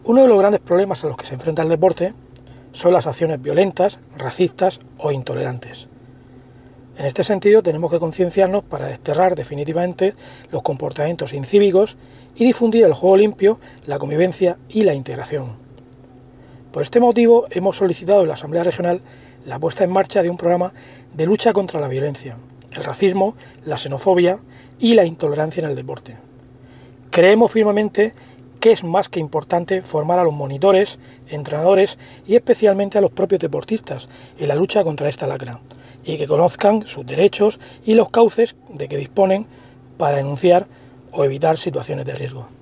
Uno de los grandes problemas a los que se enfrenta el deporte son las acciones violentas, racistas o intolerantes. En este sentido, tenemos que concienciarnos para desterrar definitivamente los comportamientos incívicos y difundir el juego limpio, la convivencia y la integración. Por este motivo, hemos solicitado en la Asamblea Regional la puesta en marcha de un programa de lucha contra la violencia, el racismo, la xenofobia y la intolerancia en el deporte. Creemos firmemente que es más que importante formar a los monitores, entrenadores y especialmente a los propios deportistas en la lucha contra esta lacra, y que conozcan sus derechos y los cauces de que disponen para denunciar o evitar situaciones de riesgo.